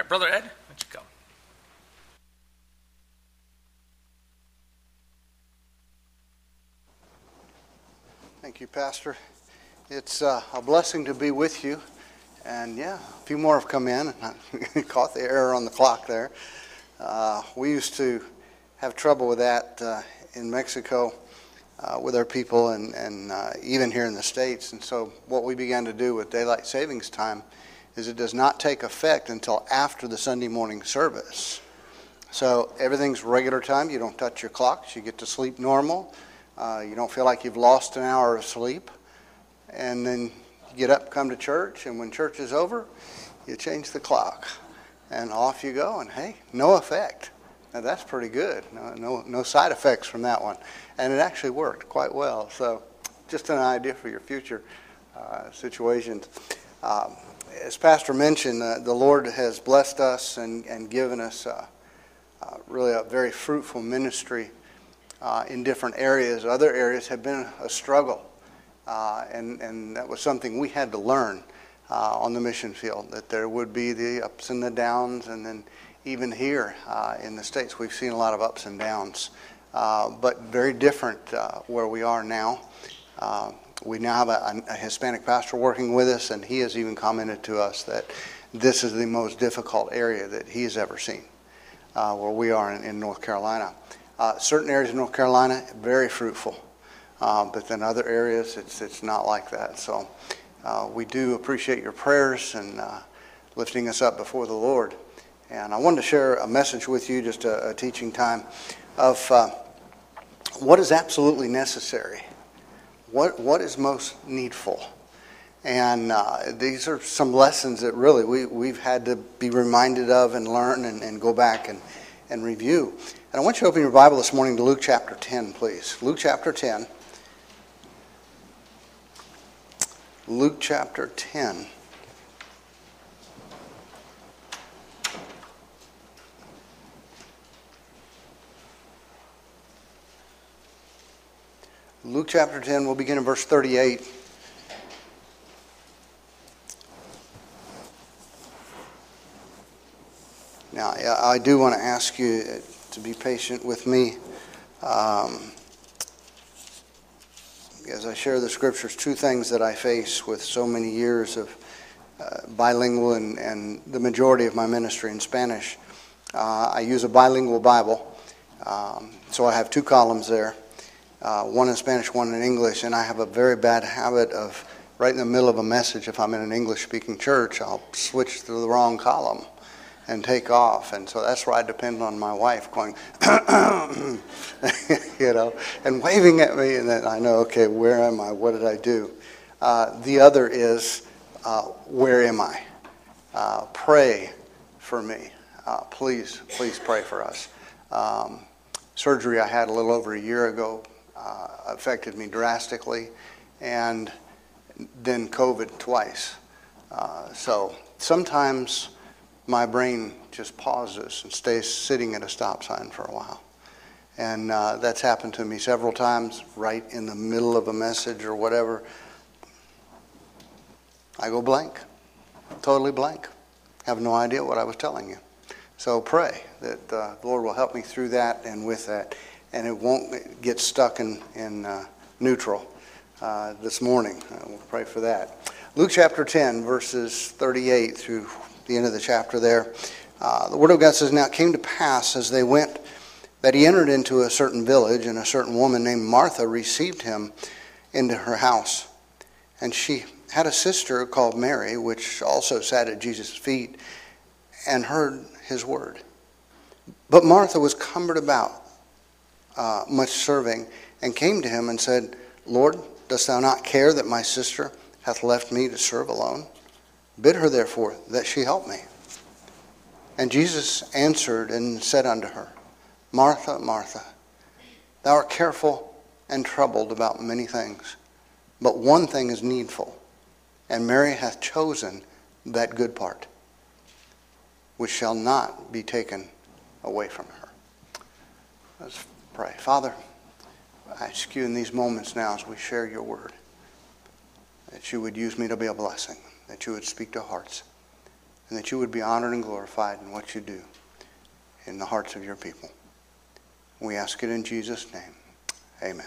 Brother Ed, why don't you come? Thank you, Pastor. It's a blessing to be with you. And yeah, a few more have come in. I caught the error on the clock there. We used to have trouble with that in Mexico with our people and even here in the States. And so what we began to do with daylight savings time is it does not take effect until after the Sunday morning service. So everything's regular time. You don't touch your clocks. You get to sleep normal. You don't feel like you've lost an hour of sleep. And then you get up, come to church, and when church is over, you change the clock. And off you go, and hey, no effect. Now that's pretty good. No side effects from that one. And it actually worked quite well. So just an idea for your future situations. As Pastor mentioned, the Lord has blessed us and given us really a very fruitful ministry in different areas. Other areas have been a struggle. And that was something we had to learn on the mission field, that there would be the ups and the downs, and then even here in the States we've seen a lot of ups and downs, but very different where we are now. We now have a Hispanic pastor working with us, and he has even commented to us that this is the most difficult area that he has ever seen, where we are in North Carolina. Certain areas of North Carolina, very fruitful. But then other areas, it's not like that. So we do appreciate your prayers and lifting us up before the Lord. And I wanted to share a message with you, just a teaching time, of what is absolutely necessary, what is most needful. And these are some lessons that really we've had to be reminded of and learn and go back and review. And I want you to open your Bible this morning to Luke chapter 10, please. Luke chapter 10. Luke chapter 10. Luke chapter 10, we'll begin in verse 38. Now, I do want to ask you to be patient with me. As I share the scriptures, two things that I face with so many years of bilingual and the majority of my ministry in Spanish. I use a bilingual Bible, so I have two columns there, one in Spanish, one in English, and I have a very bad habit of right in the middle of a message, if I'm in an English-speaking church, I'll switch to the wrong column and take off. And so that's where I depend on my wife going, and waving at me, and then I know, okay, where am I? What did I do? The other is, where am I? Pray for me. Please pray for us. Surgery I had a little over a year ago affected me drastically, and then COVID twice. So sometimes my brain just pauses and stays sitting at a stop sign for a while. And that's happened to me several times, right in the middle of a message or whatever. I go blank, totally blank. Have no idea what I was telling you. So pray that the Lord will help me through that and with that, and it won't get stuck in neutral this morning. We'll pray for that. Luke chapter 10, verses 38 through the end of the chapter there. The Word of God says, "Now it came to pass as they went that he entered into a certain village, and a certain woman named Martha received him into her house. And she had a sister called Mary, which also sat at Jesus' feet and heard his word. But Martha was cumbered about much serving, and came to him and said, Lord, dost thou not care that my sister hath left me to serve alone? Bid her therefore that she help me. And Jesus answered and said unto her, Martha, Martha, thou art careful and troubled about many things, but one thing is needful, and Mary hath chosen that good part, which shall not be taken away from her." Let's pray. Father, I ask you in these moments now as we share your word, that you would use me to be a blessing, that you would speak to hearts, and that you would be honored and glorified in what you do in the hearts of your people. We ask it in Jesus' name. Amen.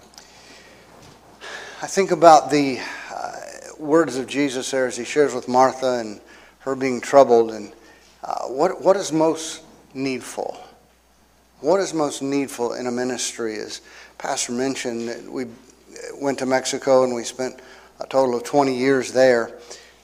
I think about the words of Jesus there as he shares with Martha and her being troubled, and what is most needful? What is most needful in a ministry? As Pastor mentioned, we went to Mexico and we spent a total of 20 years there.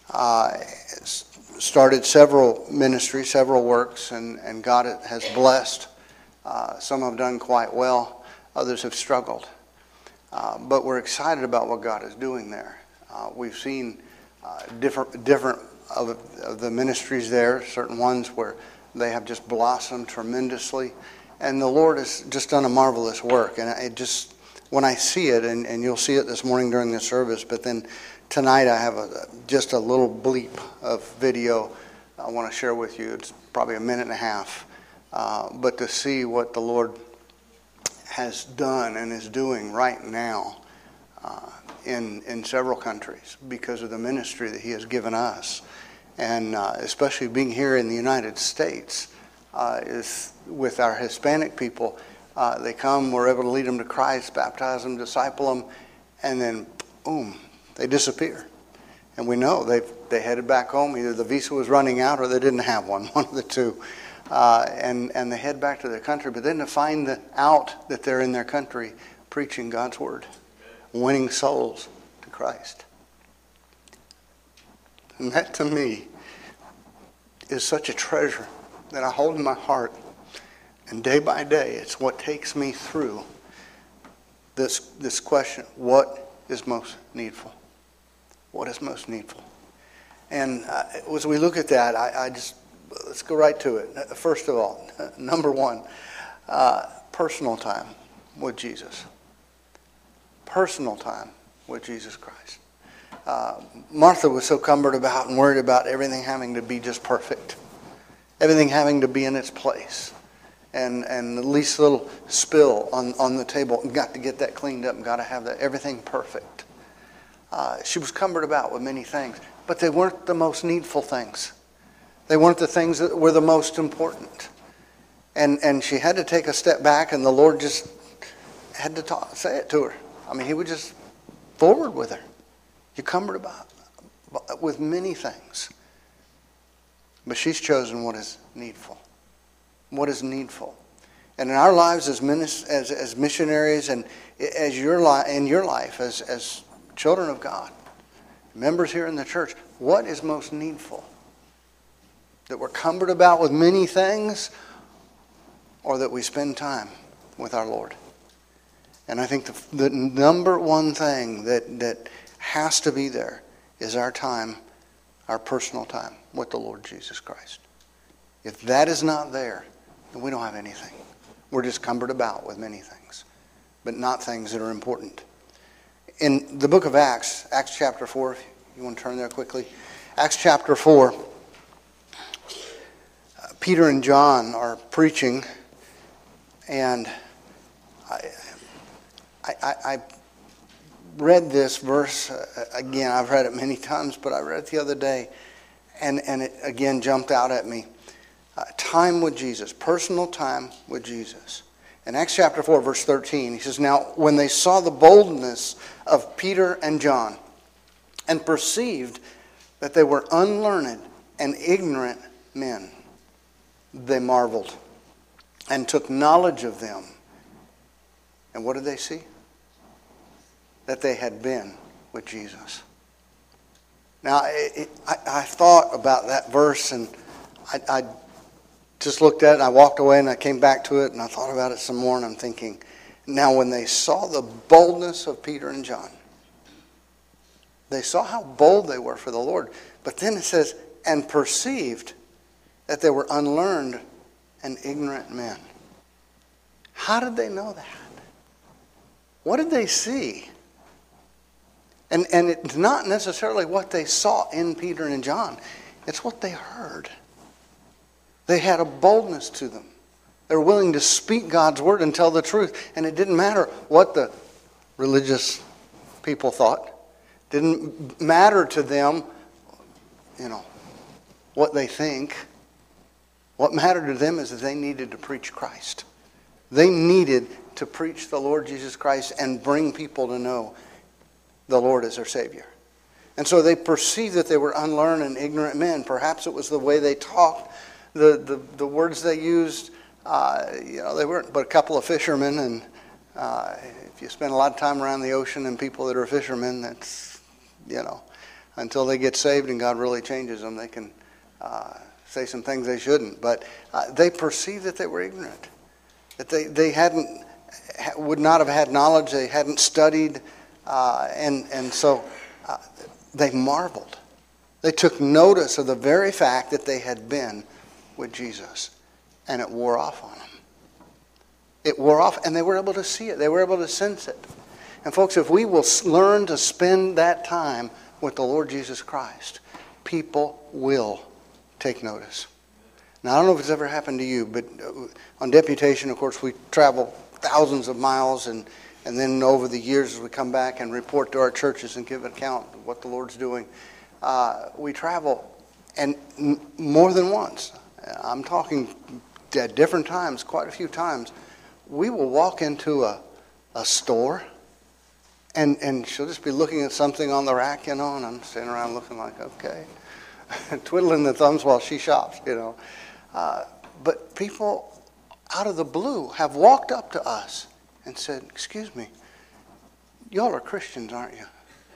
Started several ministries, several works, and God has blessed. Some have done quite well, others have struggled. But we're excited about what God is doing there. We've seen different of the ministries there, certain ones where they have just blossomed tremendously. And the Lord has just done a marvelous work. And it just, when I see it, and you'll see it this morning during the service, but then tonight I have just a little bleep of video I want to share with you. It's probably a minute and a half. But to see what the Lord has done and is doing right now in several countries because of the ministry that He has given us. And especially being here in the United States, is with our Hispanic people. They come, we're able to lead them to Christ, baptize them, disciple them, and then boom, they disappear. And we know they headed back home. Either the visa was running out or they didn't have one of the two. And they head back to their country. But then to find out that they're in their country preaching God's word, winning souls to Christ. And that to me is such a treasure that I hold in my heart. And day by day, it's what takes me through this question: what is most needful? What is most needful? And as we look at that, let's go right to it. First of all, number one, personal time with Jesus. Personal time with Jesus Christ. Martha was so cumbered about and worried about everything having to be just perfect. Everything having to be in its place. And the least little spill on the table, got to get that cleaned up and got to have everything perfect. She was cumbered about with many things, but they weren't the most needful things. They weren't the things that were the most important. And she had to take a step back, and the Lord just had to say it to her. I mean, He would just forward with her. You're cumbered about with many things. But she's chosen what is needful. What is needful. And in our lives as missionaries, and as in your life as children of God, members here in the church, what is most needful? That we're cumbered about with many things, or that we spend time with our Lord? And I think the number one thing that has to be there is our time, our personal time with the Lord Jesus Christ. If that is not there, then we don't have anything. We're just cumbered about with many things, but not things that are important. In the book of Acts chapter 4, if you want to turn there quickly. Acts chapter 4, Peter and John are preaching, and I read this verse again. I've read it many times, but I read it the other day, and it again jumped out at me. Time with Jesus, personal time with Jesus. In Acts chapter 4, verse 13, he says, "Now when they saw the boldness of Peter and John, and perceived that they were unlearned and ignorant men, they marveled and took knowledge of them." And what did they see? That they had been with Jesus. Now, I thought about that verse, and I just looked at it, and I walked away, and I came back to it, and I thought about it some more, and I'm thinking, now when they saw the boldness of Peter and John, they saw how bold they were for the Lord. But then it says, and perceived that they were unlearned and ignorant men. How did they know that? What did they see? And it's not necessarily what they saw in Peter and John. It's what they heard. They had a boldness to them. They were willing to speak God's word and tell the truth. And it didn't matter what the religious people thought. It didn't matter to them, what they think. What mattered to them is that they needed to preach Christ. They needed to preach the Lord Jesus Christ and bring people to know the Lord as their Savior. And so they perceived that they were unlearned and ignorant men. Perhaps it was the way they talked, the words they used. They weren't but a couple of fishermen, and if you spend a lot of time around the ocean and people that are fishermen, that's, until they get saved and God really changes them, they can say some things they shouldn't. But they perceived that they were ignorant, that they would not have had knowledge, they hadn't studied, and so they marveled. They took notice of the very fact that they had been with Jesus, and it wore off on them. It wore off, and they were able to see it. They were able to sense it. And folks, if we will learn to spend that time with the Lord Jesus Christ, people will take notice. Now, I don't know if it's ever happened to you, but on deputation, of course, we travel thousands of miles, and then over the years as we come back and report to our churches and give an account of what the Lord's doing, we travel, and more than once, I'm talking at different times, quite a few times, we will walk into a store, and she'll just be looking at something on the rack, and I'm sitting around looking like, okay, twiddling the thumbs while she shops, But people out of the blue have walked up to us and said, "Excuse me, y'all are Christians, aren't you?"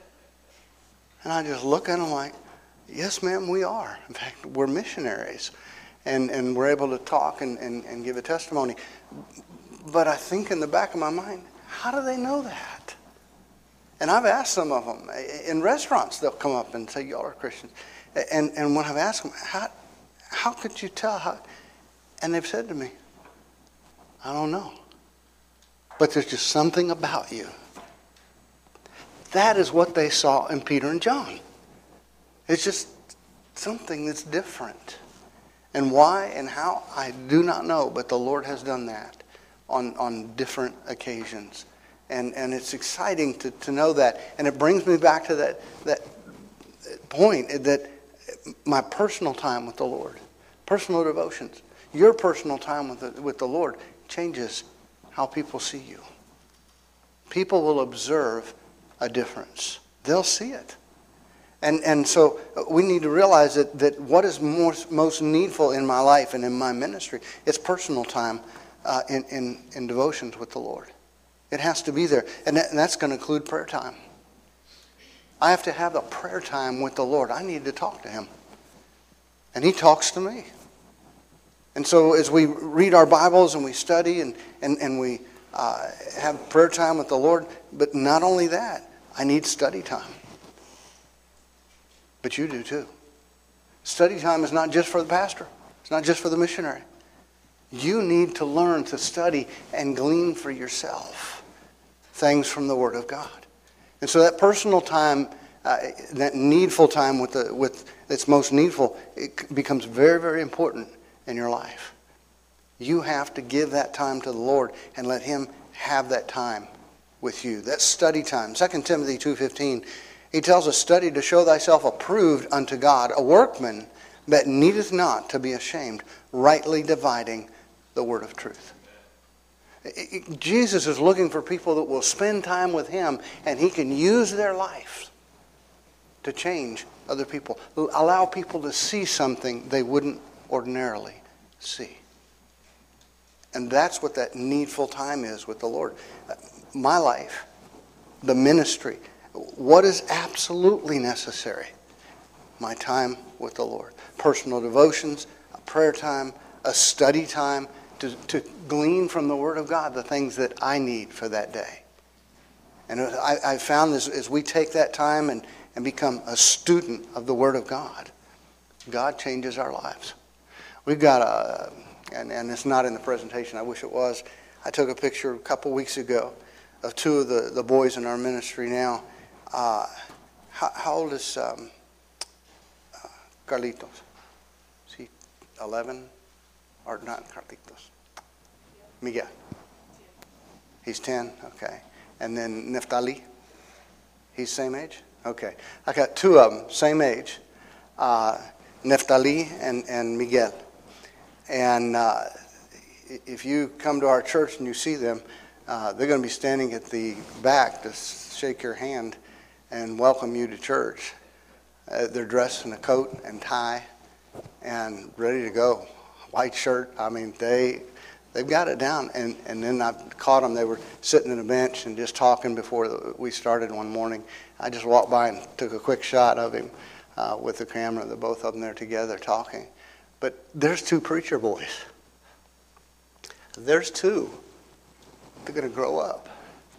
And I just look at them like, "Yes, ma'am, we are. In fact, we're missionaries." And we're able to talk and give a testimony. But I think in the back of my mind, how do they know that? And I've asked some of them. In restaurants, they'll come up and say, "Y'all are Christians." And when I've asked them, how could you tell? And they've said to me, "I don't know. But there's just something about you." That is what they saw in Peter and John. It's just something that's different. And why and how, I do not know, but the Lord has done that on different occasions. And it's exciting to know that. And it brings me back to that point that my personal time with the Lord, personal devotions, your personal time with the Lord changes how people see you. People will observe a difference. They'll see it. And so we need to realize that what is most needful in my life and in my ministry is personal time in devotions with the Lord. It has to be there. And that's going to include prayer time. I have to have a prayer time with the Lord. I need to talk to Him. And He talks to me. And so as we read our Bibles and we study and we have prayer time with the Lord, but not only that, I need study time. But you do too. Study time is not just for the pastor. It's not just for the missionary. You need to learn to study and glean for yourself things from the Word of God. And so that personal time, that needful time with that's most needful, it becomes very, very important in your life. You have to give that time to the Lord and let Him have that time with you. That's study time. 2 Timothy 2:15, he tells us, "Study to show thyself approved unto God, a workman that needeth not to be ashamed, rightly dividing the word of truth." Jesus is looking for people that will spend time with Him, and He can use their life to change other people. Allow people to see something they wouldn't ordinarily see. And that's what that needful time is with the Lord. My life, the ministry, what is absolutely necessary? My time with the Lord. Personal devotions, a prayer time, a study time, to glean from the Word of God the things that I need for that day. And I found this, as we take that time and become a student of the Word of God, God changes our lives. We've got and it's not in the presentation, I wish it was. I took a picture a couple weeks ago of two of the boys in our ministry now. How old is Carlitos? Is he 11? Or not Carlitos? Miguel. He's 10? Okay. And then Neftali? He's same age? Okay. I got two of them, same age. Neftali and Miguel. And if you come to our church and you see them, they're going to be standing at the back to shake your hand and welcome you to church. They're dressed in a coat and tie and ready to go. White shirt. I mean, they've got it down. And then I caught them. They were sitting on a bench and just talking before we started one morning. I just walked by and took a quick shot of him with the camera. The both of them there together talking. But there's two preacher boys. There's two. They're going to grow up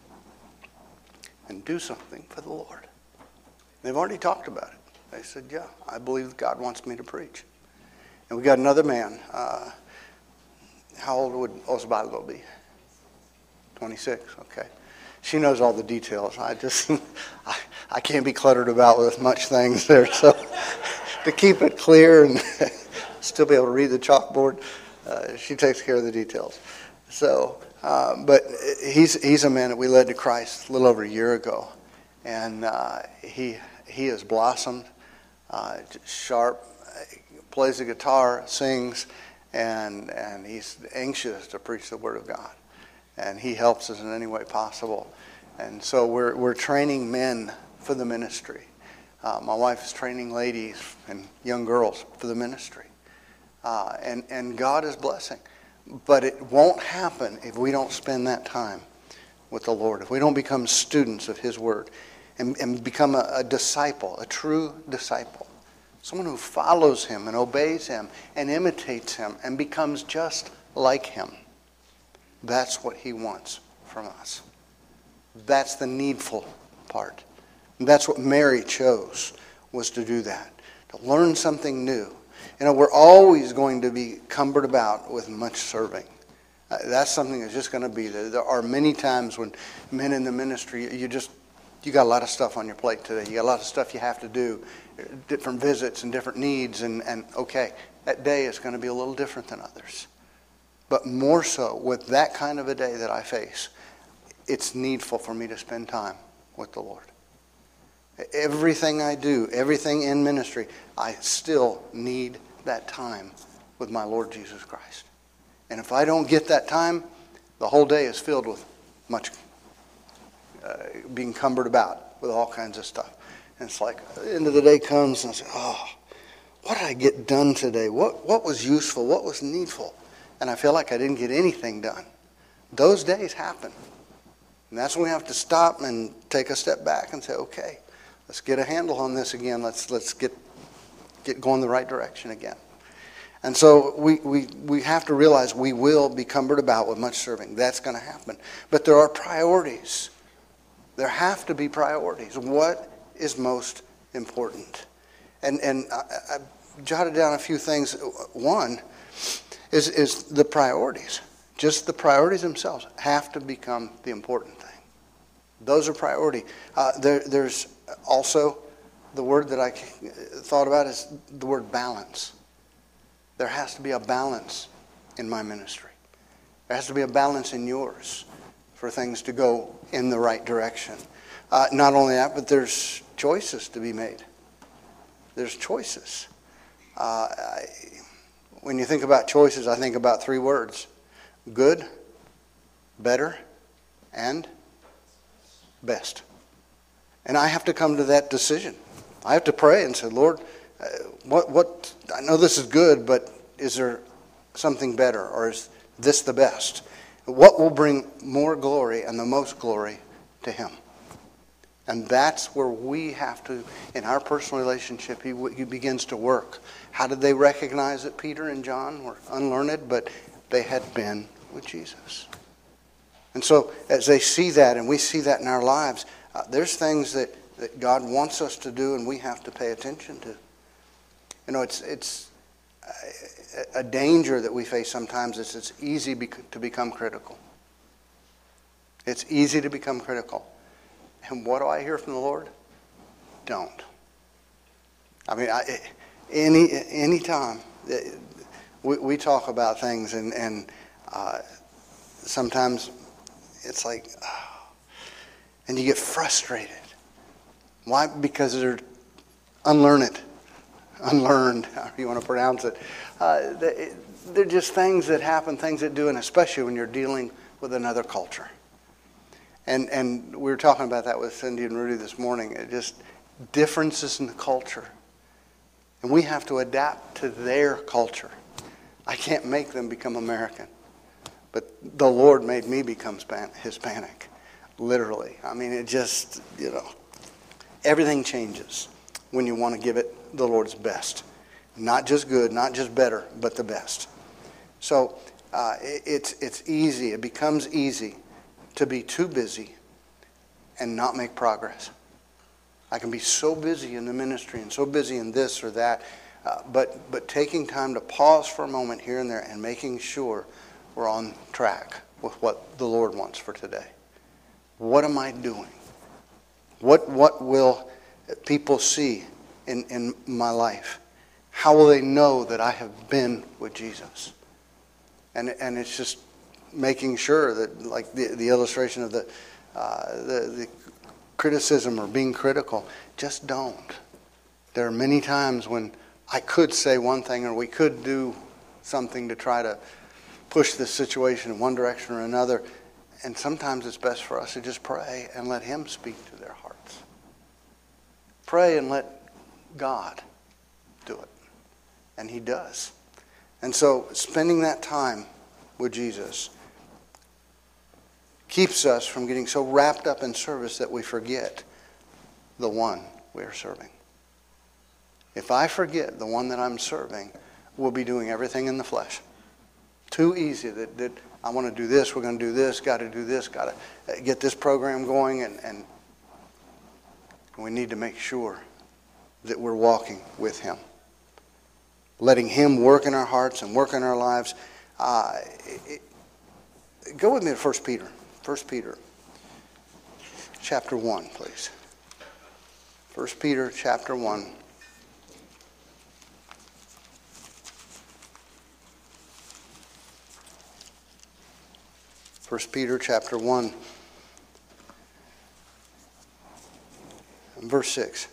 and do something for the Lord. They've already talked about it. They said, yeah, I believe God wants me to preach. And we got another man. How old would Osvaldo be? 26, okay. She knows all the details. I can't be cluttered about with much things there. So to keep it clear and still be able to read the chalkboard, she takes care of the details. So, but he's a man that we led to Christ a little over a year ago. And he has blossomed, sharp, plays the guitar, sings, and he's anxious to preach the Word of God. And he helps us in any way possible. And so we're training men for the ministry. My wife is training ladies and young girls for the ministry. And God is blessing. But it won't happen if we don't spend that time with the Lord, if we don't become students of His Word and become a disciple, a true disciple, someone who follows Him and obeys Him and imitates Him and becomes just like Him. That's what He wants from us. That's the needful part. And that's what Mary chose, was to do that, to learn something new. You know, we're always going to be cumbered about with much serving. That's something that's just going to be there. There are many times when men in the ministry, you got a lot of stuff on your plate today. You got a lot of stuff you have to do, different visits and different needs. And okay, that day is going to be a little different than others. But more so, with that kind of a day that I face, it's needful for me to spend time with the Lord. Everything I do, everything in ministry, I still need that time with my Lord Jesus Christ. And if I don't get that time, the whole day is filled with much being cumbered about with all kinds of stuff. And it's like, the end of the day comes and I say, oh, what did I get done today? What was useful? What was needful? And I feel like I didn't get anything done. Those days happen. And that's when we have to stop and take a step back and say, okay, let's get a handle on this again. Let's get going the right direction again. And so we have to realize we will be cumbered about with much serving. That's going to happen. But there are priorities. There have to be priorities. What is most important? And I jotted down a few things. One is the priorities. Just the priorities themselves have to become the important thing. Those are priority. There's also the word that I thought about is the word balance. There has to be a balance in my ministry. There has to be a balance in yours for things to go in the right direction. Not only that, but there's choices to be made. There's choices. When you think about choices, I think about three words: good, better, and best. And I have to come to that decision. I have to pray and say, Lord, what I know this is good, but is there something better, or is this the best? What will bring more glory and the most glory to Him? And that's where we have to, in our personal relationship, He begins to work. How did they recognize that Peter and John were unlearned? But they had been with Jesus. And so as they see that, and we see that in our lives, there's things that God wants us to do, and we have to pay attention to. You know, it's a danger that we face sometimes is it's easy to become critical. It's easy to become critical. And what do I hear from the Lord? Don't. I mean, any time we talk about things, and sometimes it's like, and you get frustrated. Why? Because they're unlearned. unlearned, however you want to pronounce it. They're just things that happen, things that do, and especially when you're dealing with another culture. And we were talking about that with Cindy and Rudy this morning. It just differences in the culture. And we have to adapt to their culture. I can't make them become American. But the Lord made me become Hispanic, literally. I mean, it just, everything changes when you want to give it the Lord's best. Not just good, not just better, but the best. So it's easy, it becomes easy to be too busy and not make progress. I can be so busy in the ministry and so busy in this or that, but taking time to pause for a moment here and there and making sure we're on track with what the Lord wants for today. What am I doing? What will people see in my life? How will they know that I have been with Jesus? And it's just making sure that, like the illustration of the criticism or being critical, just don't. There are many times when I could say one thing or we could do something to try to push this situation in one direction or another. And sometimes it's best for us to just pray and let Him speak to their hearts. Pray and let God do it. And He does. And so spending that time with Jesus keeps us from getting so wrapped up in service that we forget the one we are serving. If I forget the one that I'm serving, we'll be doing everything in the flesh. Too easy that I want to do this, we're going to do this, got to do this, got to get this program going, and we need to make sure that we're walking with Him. Letting Him work in our hearts and work in our lives. Go with me to 1 Peter. 1 Peter chapter 1, please. 1 Peter chapter 1. First Peter chapter 1, verse 6.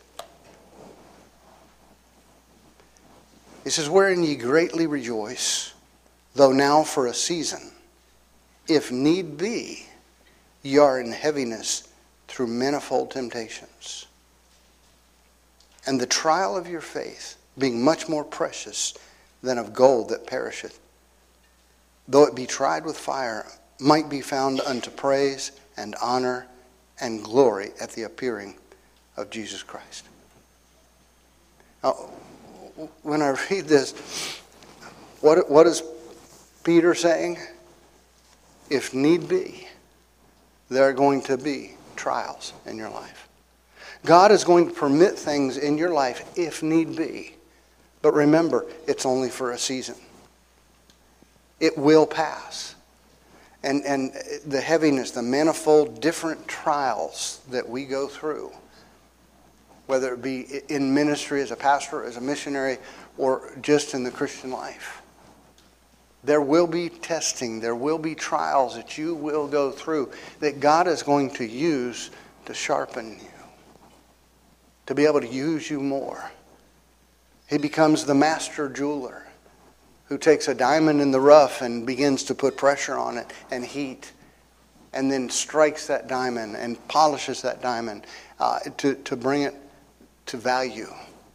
It says, "Wherein ye greatly rejoice, though now for a season, if need be, ye are in heaviness through manifold temptations. And the trial of your faith, being much more precious than of gold that perisheth, though it be tried with fire, might be found unto praise and honor and glory at the appearing of Jesus Christ." Now, when I read this, what is Peter saying? If need be, there are going to be trials in your life. God is going to permit things in your life if need be. But remember, it's only for a season. It will pass. And the heaviness, the manifold different trials that we go through, whether it be in ministry as a pastor, as a missionary, or just in the Christian life, there will be testing, there will be trials that you will go through that God is going to use to sharpen you, to be able to use you more. He becomes the master jeweler who takes a diamond in the rough and begins to put pressure on it and heat, and then strikes that diamond and polishes that diamond to bring it to value.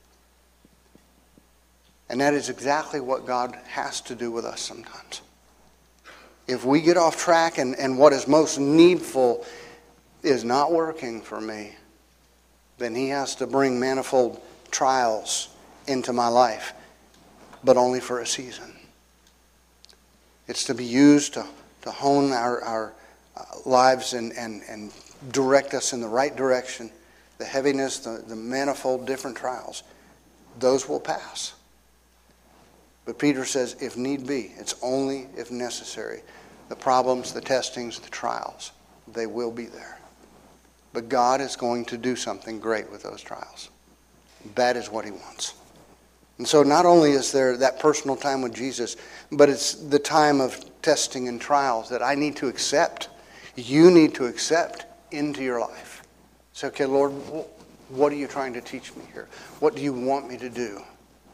And that is exactly what God has to do with us sometimes. If we get off track and what is most needful is not working for me, then He has to bring manifold trials into my life, but only for a season. It's to be used to hone our lives and direct us in the right direction. The heaviness, the manifold different trials, those will pass. But Peter says, if need be, it's only if necessary. The problems, the testings, the trials, they will be there. But God is going to do something great with those trials. That is what He wants. And so not only is there that personal time with Jesus, but it's the time of testing and trials that I need to accept. You need to accept into your life. Say, okay, Lord, what are you trying to teach me here? What do you want me to do?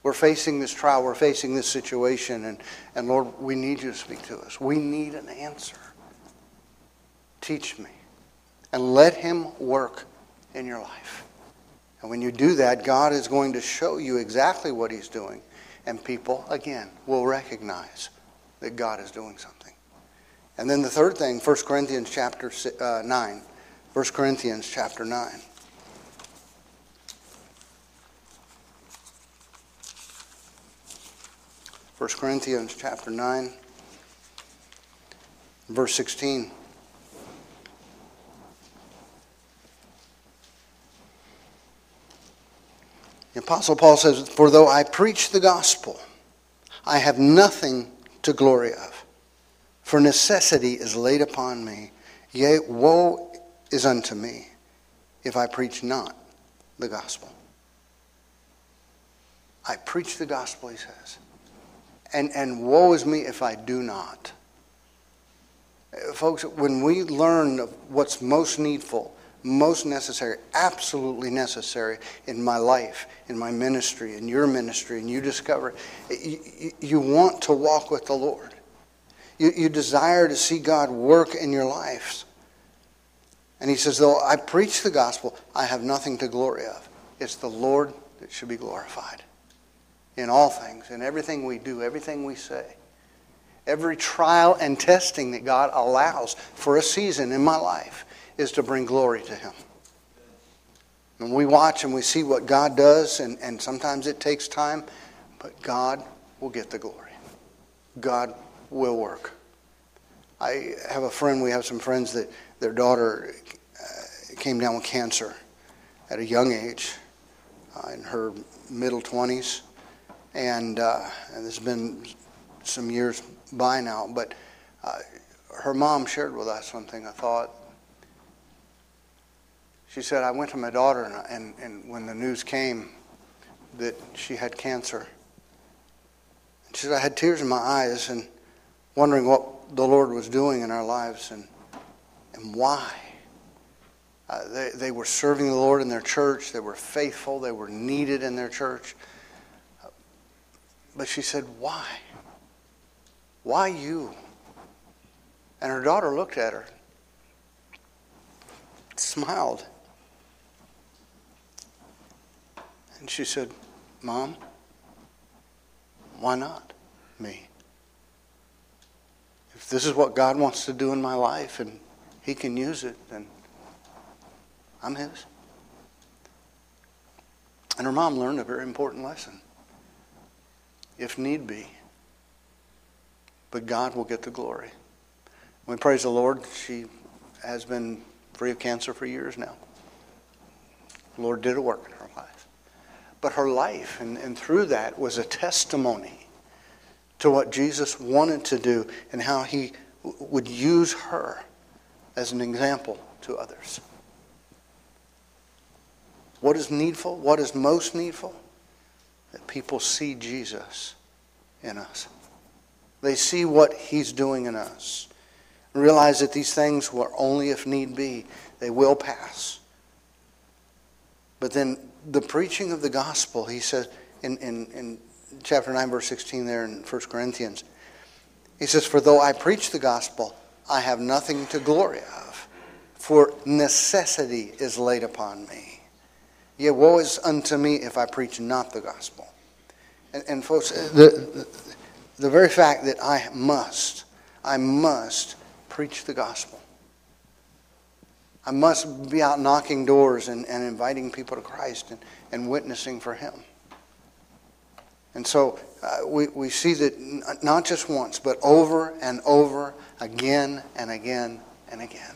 We're facing this trial. We're facing this situation. And Lord, we need you to speak to us. We need an answer. Teach me. And let him work in your life. And when you do that, God is going to show you exactly what he's doing. And people, again, will recognize that God is doing something. And then the third thing, 1 Corinthians chapter 9. 1 Corinthians chapter 9. First Corinthians chapter 9, verse 16. The Apostle Paul says, "For though I preach the gospel, I have nothing to glory of. For necessity is laid upon me. Yea, woe is unto me if I preach not the gospel." I preach the gospel, he says. And woe is me if I do not. Folks, when we learn of what's most needful, most necessary, absolutely necessary in my life, in my ministry, in your ministry, and you discover you want to walk with the Lord. You desire to see God work in your lives. And he says, though I preach the gospel, I have nothing to glory of. It's the Lord that should be glorified. In all things, in everything we do, everything we say. Every trial and testing that God allows for a season in my life is to bring glory to him. And we watch and we see what God does, and sometimes it takes time, but God will get the glory. God will work. I have a friend, we have some friends that their daughter came down with cancer at a young age, in her middle 20s. And this has been some years by now, but her mom shared with us something I thought. She said, I went to my daughter, and when the news came that she had cancer, she said, I had tears in my eyes and wondering what the Lord was doing in our lives and why. They were serving the Lord in their church. They were faithful. They were needed in their church. But she said, why? Why you? And her daughter looked at her, smiled. And she said, Mom, why not me? If this is what God wants to do in my life and he can use it, then I'm his. And her mom learned a very important lesson. If need be, but God will get the glory. We praise the Lord. She has been free of cancer for years now. The Lord did a work in her life. But her life, and through that, was a testimony to what Jesus wanted to do and how he would use her as an example to others. What is needful? What is most needful? That people see Jesus in us. They see what he's doing in us. Realize that these things will only if need be. They will pass. But then the preaching of the gospel, he says in chapter 9, verse 16 there in 1 Corinthians, he says, for though I preach the gospel, I have nothing to glory of, for necessity is laid upon me. Yea, woe is unto me if I preach not the gospel. And folks, the very fact that I must preach the gospel. I must be out knocking doors and inviting people to Christ and witnessing for him. And so we see that not just once, but over and over, again and again and again.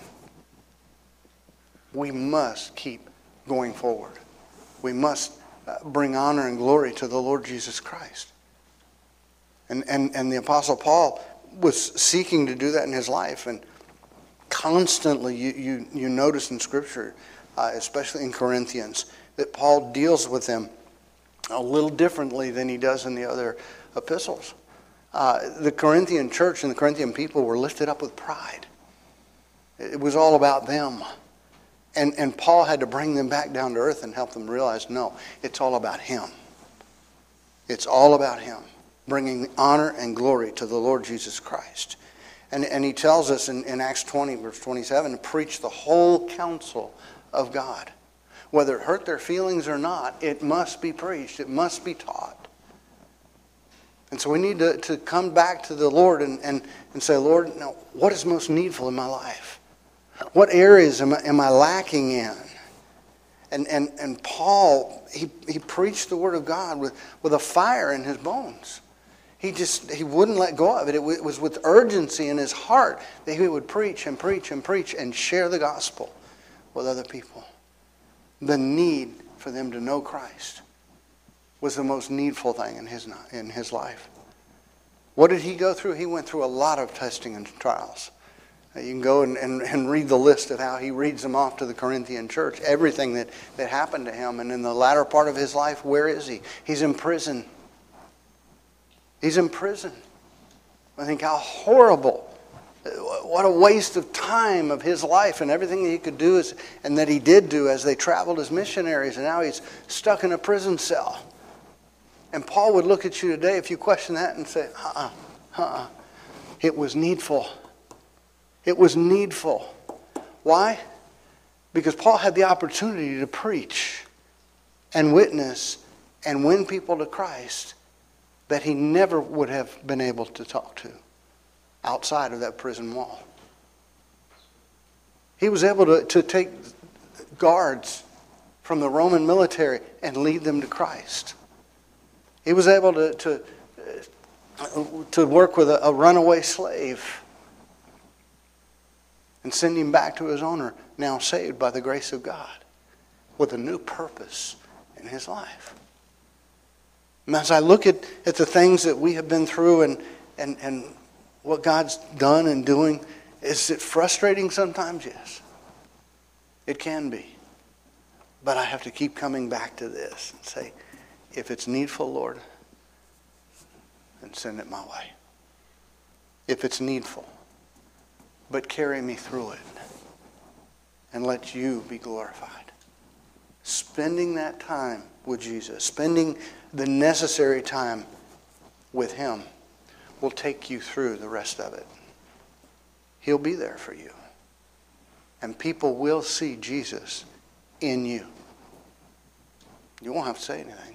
We must keep going forward. We must bring honor and glory to the Lord Jesus Christ. And the Apostle Paul was seeking to do that in his life. And constantly you notice in Scripture, especially in Corinthians, that Paul deals with them a little differently than he does in the other epistles. The Corinthian church and the Corinthian people were lifted up with pride. It was all about them. And Paul had to bring them back down to earth and help them realize, no, it's all about him. It's all about Him, bringing honor and glory to the Lord Jesus Christ. And He tells us in Acts 20, verse 27, to preach the whole counsel of God. Whether it hurt their feelings or not, it must be preached. It must be taught. And so we need to come back to the Lord and say, Lord, now, what is most needful in my life? What areas am I lacking in? And Paul, he preached the Word of God with a fire in his bones. He wouldn't let go of it. It was with urgency in his heart that he would preach and preach and preach and share the gospel with other people. The need for them to know Christ was the most needful thing in his life. What did he go through? He went through a lot of testing and trials. You can go and read the list of how he reads them off to the Corinthian church. Everything that happened to him. And in the latter part of his life, where is he? He's in prison. He's in prison. I think how horrible. What a waste of time of his life and everything that he could do and that he did do as they traveled as missionaries. And now he's stuck in a prison cell. And Paul would look at you today if you question that and say, it was needful. It was needful. Why? Because Paul had the opportunity to preach and witness and win people to Christ that he never would have been able to talk to outside of that prison wall. He was able to take guards from the Roman military and lead them to Christ. He was able to work with a runaway slave and send him back to his owner, now saved by the grace of God, with a new purpose in his life. And as I look at the things that we have been through and what God's done and doing, is it frustrating sometimes? Yes. It can be. But I have to keep coming back to this and say, if it's needful, Lord, then send it my way. If it's needful, but carry me through it and let you be glorified. Spending that time with Jesus, spending the necessary time with Him will take you through the rest of it. He'll be there for you. And people will see Jesus in you. You won't have to say anything.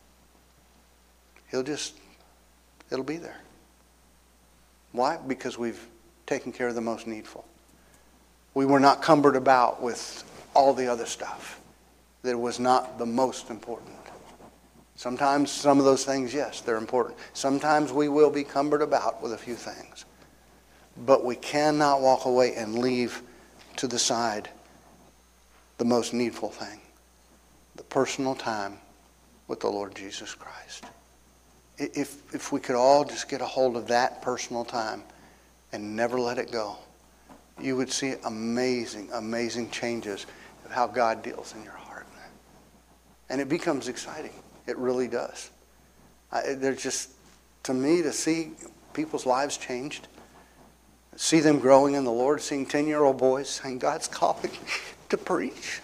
It'll be there. Why? Because we've taken care of the most needful. We were not cumbered about with all the other stuff that was not the most important. Sometimes some of those things, yes, they're important. Sometimes we will be cumbered about with a few things. But we cannot walk away and leave to the side the most needful thing. The personal time with the Lord Jesus Christ. If we could all just get a hold of that personal time and never let it go, you would see amazing, amazing changes of how God deals in your heart. And it becomes exciting. It really does. There's just, to me, to see people's lives changed, see them growing in the Lord, seeing 10-year-old boys saying, God's calling to preach.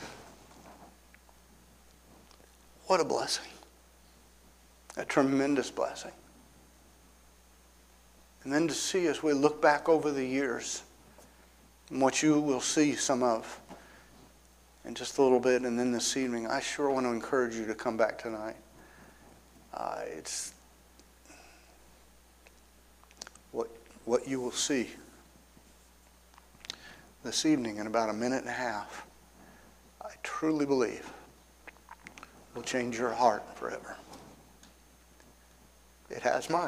What a blessing. A tremendous blessing. And then to see as we look back over the years, and what you will see some of in just a little bit, and then this evening, I sure want to encourage you to come back tonight. It's what you will see this evening in about a minute and a half, I truly believe will change your heart forever. It has mine.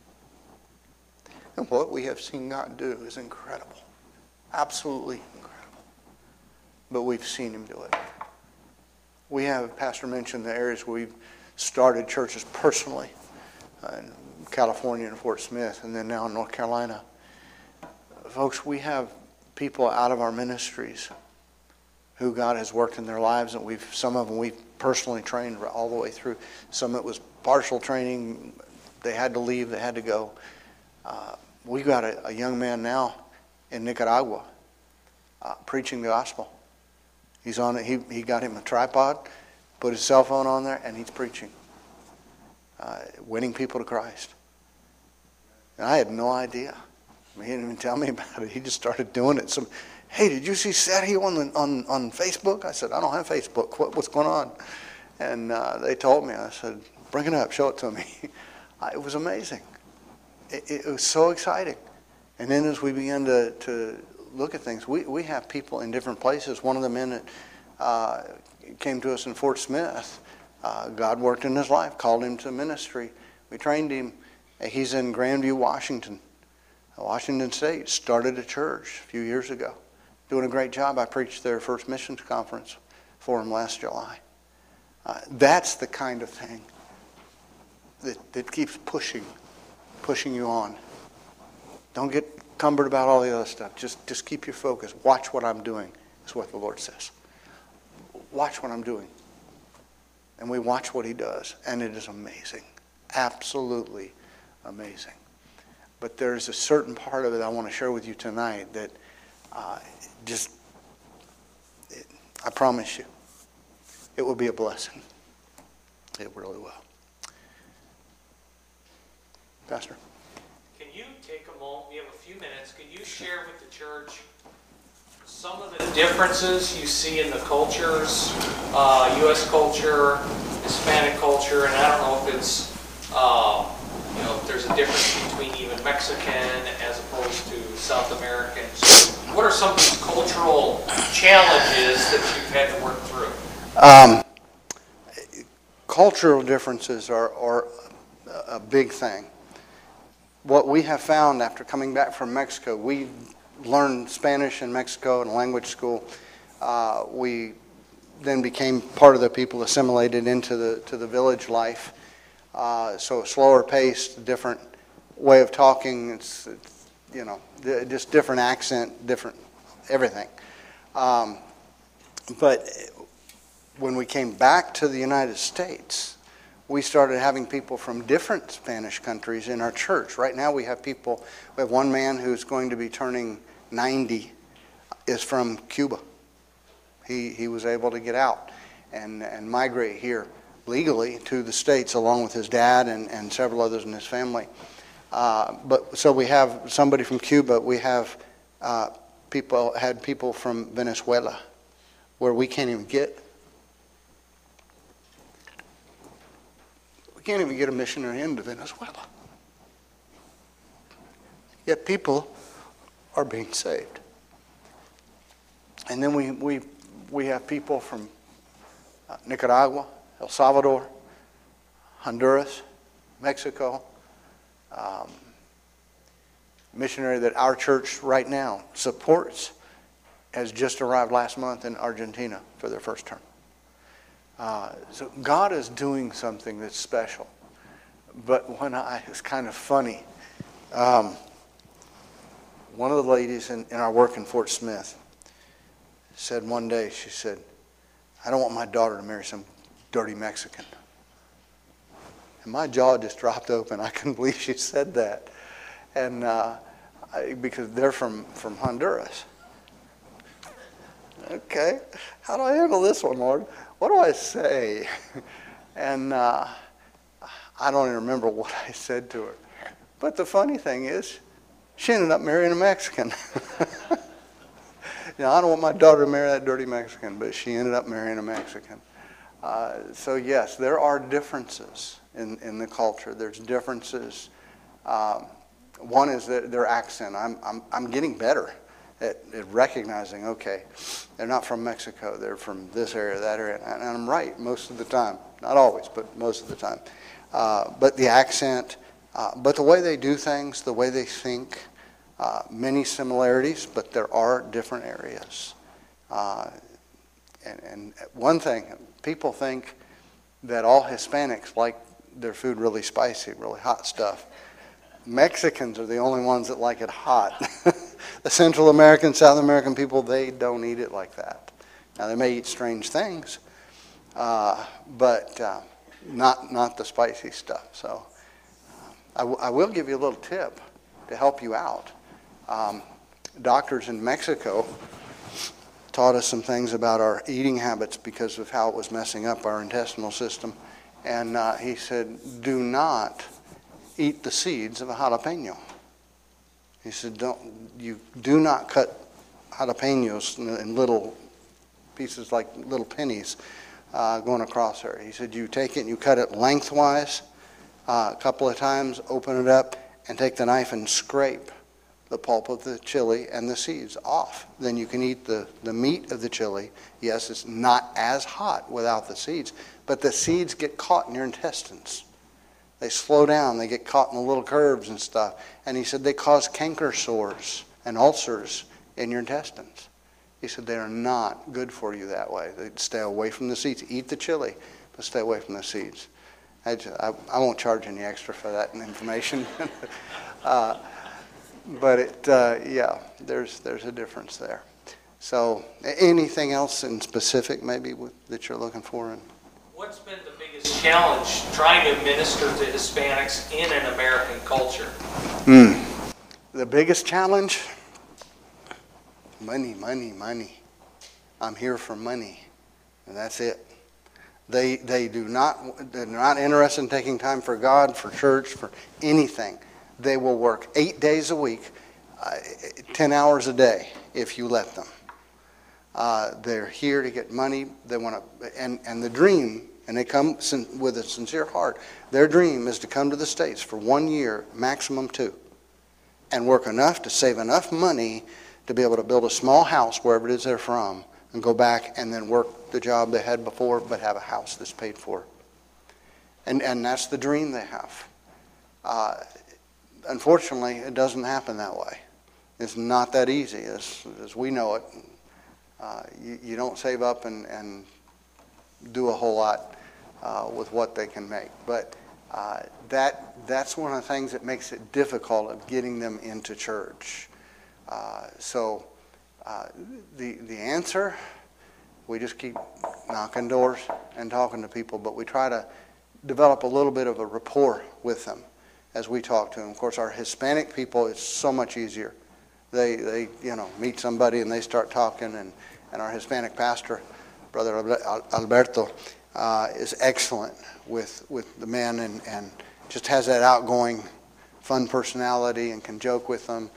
And what we have seen God do is incredible. Absolutely incredible. But we've seen Him do it. We have, Pastor mentioned the areas where we've started churches personally in California and Fort Smith, and then now in North Carolina. Folks, we have people out of our ministries who God has worked in their lives, and some of them we've personally trained all the way through. Some of it was partial training. They had to leave. They had to go. We got a young man now in Nicaragua preaching the gospel. He's on it. He got him a tripod, put his cell phone on there, and he's preaching. winning people to Christ. And I had no idea. He didn't even tell me about it. He just started doing it. Hey, did you see Sergio on Facebook? I said, I don't have Facebook. What's going on? And they told me. I said, bring it up. Show it to me. It was amazing. It was so exciting. And then as we began to look at things, we have people in different places. One of the men that came to us in Fort Smith, God worked in his life, called him to ministry. We trained him. He's in Grandview, Washington State. Started a church a few years ago. Doing a great job. I preached their first missions conference for him last July. That's the kind of thing that keeps pushing you on. Don't get cumbered about all the other stuff. Just keep your focus. Watch what I'm doing, is what the Lord says. Watch what I'm doing. And we watch what he does, and it is amazing. Absolutely amazing. But there's a certain part of it I want to share with you tonight that I promise you, it will be a blessing. It really will. Pastor? Can you take a moment, we have a few minutes, can you share with the church some of the differences you see in the cultures, U.S. culture, Hispanic culture, and I don't know if it's, if there's a difference between even Mexican as opposed to South American. So what are some of these cultural challenges that you've had to work through? Cultural differences are a big thing. What we have found after coming back from Mexico, we learned Spanish in Mexico in a language school. We then became part of the people assimilated into the village life. So slower paced, different way of talking. It's just different accent, different everything. But when we came back to the United States, we started having people from different Spanish countries in our church. Right now we have one man who's going to be turning 90, is from Cuba. He was able to get out and migrate here legally to the States along with his dad and several others in his family. So we have somebody from Cuba. We have people from Venezuela, where we can't even get a missionary into Venezuela. Yet people are being saved. And then we have people from Nicaragua, El Salvador, Honduras, Mexico. Missionary that our church right now supports has just arrived last month in Argentina for their first term. So God is doing something that's special. But it's kind of funny. One of the ladies in our work in Fort Smith said one day, she said, I don't want my daughter to marry some dirty Mexican. And my jaw just dropped open. I couldn't believe she said that. And because they're from Honduras. Okay, how do I handle this one, Lord? What do I say? And I don't even remember what I said to her. But the funny thing is, she ended up marrying a Mexican. I don't want my daughter to marry that dirty Mexican, but she ended up marrying a Mexican. So yes, there are differences in the culture. There's differences. One is their accent. I'm getting better at recognizing, okay, they're not from Mexico, they're from this area, that area, and I'm right most of the time. Not always, but most of the time. But the accent, but the way they do things, the way they think, many similarities, but there are different areas. And one thing, people think that all Hispanics like their food really spicy, really hot stuff. Mexicans are the only ones that like it hot. The Central American, South American people, they don't eat it like that. Now, they may eat strange things, but not the spicy stuff. So I will give you a little tip to help you out. Doctors in Mexico taught us some things about our eating habits because of how it was messing up our intestinal system. And he said, do not eat the seeds of a jalapeno. He said, you do not cut jalapenos in little pieces like little pennies going across there. He said, you take it and you cut it lengthwise a couple of times, open it up, and take the knife and scrape the pulp of the chili and the seeds off. Then you can eat the meat of the chili. Yes, it's not as hot without the seeds, but the seeds get caught in your intestines. They slow down, they get caught in the little curves and stuff. And he said they cause canker sores and ulcers in your intestines. He said they are not good for you that way. They stay away from the seeds. Eat the chili, but stay away from the seeds. I won't charge any extra for that information. But there's a difference there. So anything else in specific maybe that you're looking for? What's been the biggest challenge trying to minister to Hispanics in an American culture? The biggest challenge? Money, money, money. I'm here for money, and that's it. They're not interested in taking time for God, for church, for anything. They will work 8 days a week, 10 hours a day, if you let them. They're here to get money. They want to, and the dream, and they come with a sincere heart. Their dream is to come to the States for 1 year, maximum 2, and work enough to save enough money to be able to build a small house wherever it is they're from, and go back and then work the job they had before, but have a house that's paid for. And that's the dream they have. Unfortunately, it doesn't happen that way. It's not that easy, as we know it. You don't save up and do a whole lot with what they can make. But that's one of the things that makes it difficult of getting them into church. So the answer, we just keep knocking doors and talking to people, but we try to develop a little bit of a rapport with them as we talk to them. Of course, our Hispanic people, it's so much easier. They meet somebody and they start talking, and our Hispanic pastor, Brother Alberto, is excellent with the men and just has that outgoing, fun personality and can joke with them.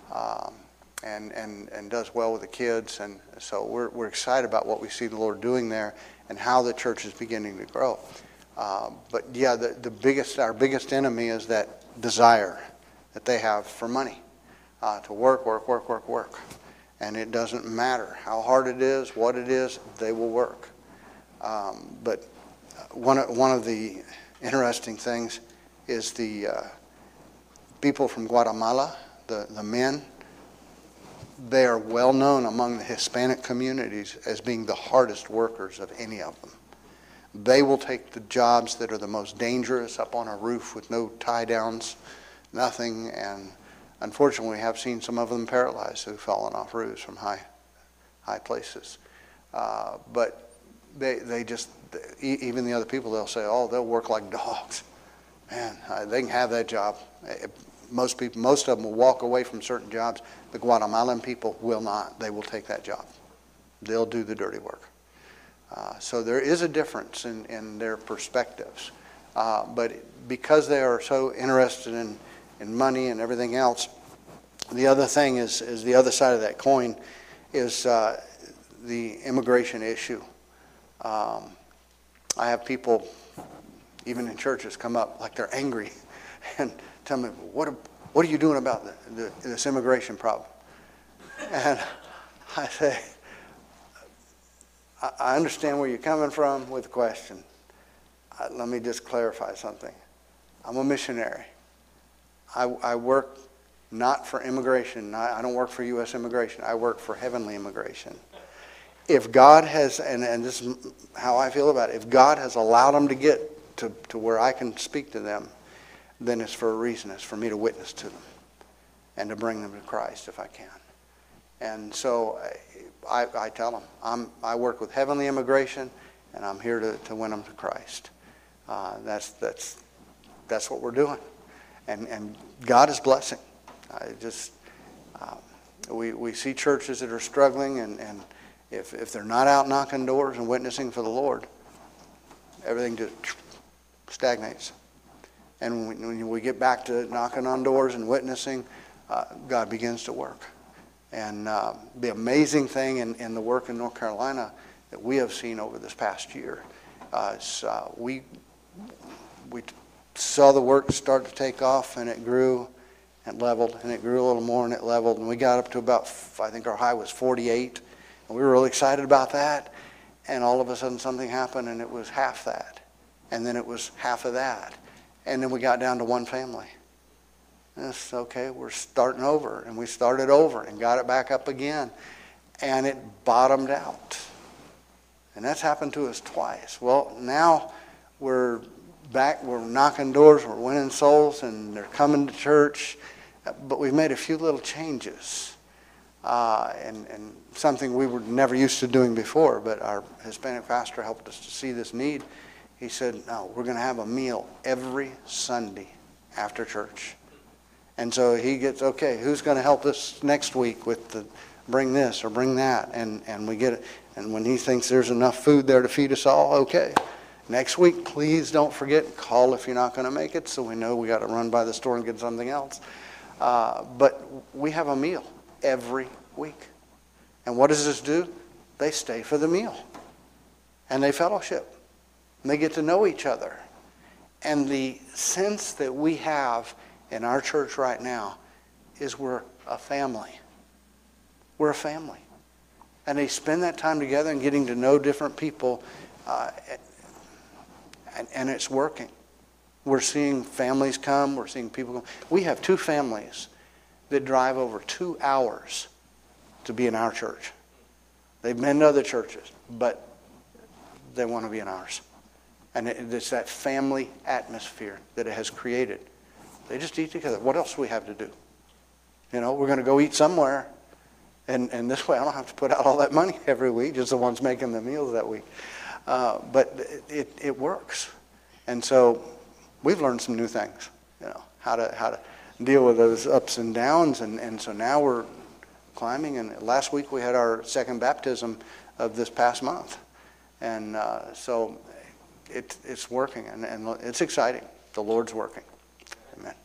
And does well with the kids, and so we're excited about what we see the Lord doing there and how the church is beginning to grow. But yeah, our biggest enemy is that desire that they have for money, to work, and it doesn't matter how hard it is, what it is, they will work. But one of the interesting things is the people from Guatemala, the men. They are well known among the Hispanic communities as being the hardest workers of any of them. They will take the jobs that are the most dangerous up on a roof with no tie downs, nothing, and unfortunately we have seen some of them paralyzed who've fallen off roofs from high places. But they just, even the other people, they'll say, oh, they'll work like dogs. Man, they can have that job. Most of them will walk away from certain jobs. The Guatemalan people will not. They will take that job. They'll do the dirty work. So there is a difference in their perspectives. But because they are so interested in money and everything else, the other thing is the other side of that coin is the immigration issue. I have people, even in churches, come up like they're angry and tell me, what are you doing about this immigration problem? And I say, I understand where you're coming from with the question. Let me just clarify something. I'm a missionary. I work not for immigration. I don't work for U.S. immigration. I work for heavenly immigration. If God has, and this is how I feel about it, if God has allowed them to get to where I can speak to them, then it's for a reason. It's for me to witness to them and to bring them to Christ if I can. And so I tell them, I work with heavenly immigration, and I'm here to win them to Christ. That's what we're doing. And God is blessing. We see churches that are struggling, and if they're not out knocking doors and witnessing for the Lord, everything just stagnates. And when we get back to knocking on doors and witnessing, God begins to work. And the amazing thing in the work in North Carolina that we have seen over this past year is we saw the work start to take off, and it grew and leveled, and it grew a little more, and it leveled, and we got up to about, I think our high was 48, and we were really excited about that, and all of a sudden something happened, and it was half that, and then it was half of that, and then we got down to one family. And it's okay, we're starting over, and we started over and got it back up again, and it bottomed out. And that's happened to us twice. Well, now we're back, we're knocking doors, we're winning souls, and they're coming to church, but we've made a few little changes, and something we were never used to doing before, but our Hispanic pastor helped us to see this need. He said, no, we're going to have a meal every Sunday after church. And so he gets, okay, who's going to help us next week with the bring this or bring that? And we get it. And when he thinks there's enough food there to feed us all, okay. Next week, please don't forget, call if you're not going to make it, so we know we got to run by the store and get something else. But we have a meal every week. And what does this do? They stay for the meal. And they fellowship. And they get to know each other. And the sense that we have in our church right now is we're a family. We're a family. And they spend that time together and getting to know different people, and it's working. We're seeing families come. We're seeing people come. We have 2 families that drive over 2 hours to be in our church. They've been to other churches, but they want to be in ours. And it's that family atmosphere that it has created. They just eat together. What else do we have to do? You know, we're going to go eat somewhere. And this way I don't have to put out all that money every week, just the ones making the meals that week. But it works. And so we've learned some new things, you know, how to deal with those ups and downs. And so now we're climbing. And last week we had our second baptism of this past month. And so it's working, and it's exciting. The Lord's working. Amen.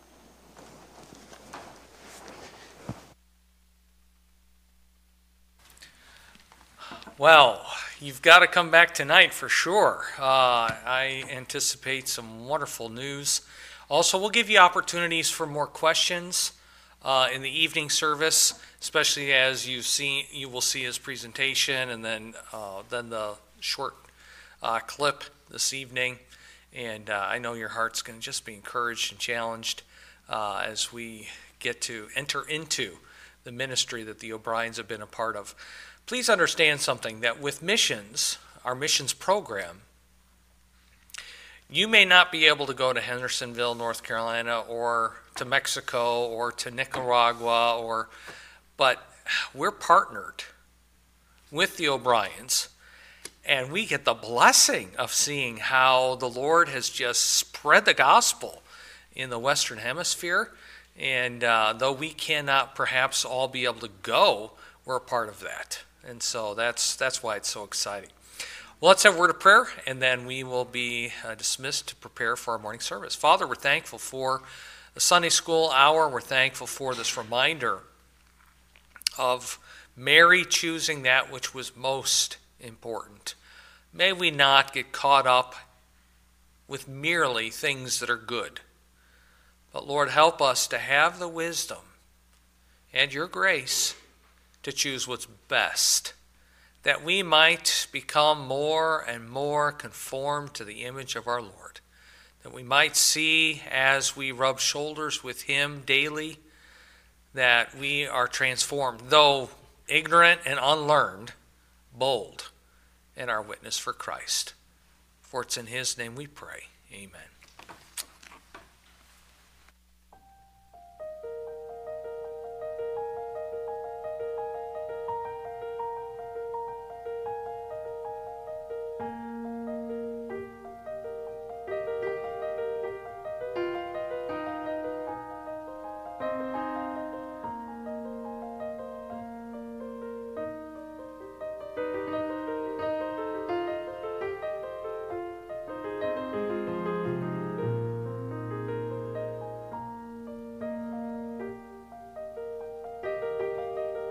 Well, you've got to come back tonight for sure. I anticipate some wonderful news. Also, we'll give you opportunities for more questions in the evening service, especially as you will see his presentation, and then the short clip this evening. And I know your heart's going to just be encouraged and challenged as we get to enter into the ministry that the O'Briens have been a part of. Please understand something, that with missions, our missions program, you may not be able to go to Hendersonville, North Carolina, or to Mexico, or to Nicaragua, but we're partnered with the O'Briens. And we get the blessing of seeing how the Lord has just spread the gospel in the Western Hemisphere. And though we cannot perhaps all be able to go, we're a part of that. And so that's why it's so exciting. Well, let's have a word of prayer, and then we will be dismissed to prepare for our morning service. Father, we're thankful for the Sunday school hour. We're thankful for this reminder of Mary choosing that which was most important. May we not get caught up with merely things that are good. But Lord, help us to have the wisdom and your grace to choose what's best, that we might become more and more conformed to the image of our Lord, that we might see as we rub shoulders with him daily that we are transformed, though ignorant and unlearned, bold in our witness for Christ. For it's in his name we pray. Amen.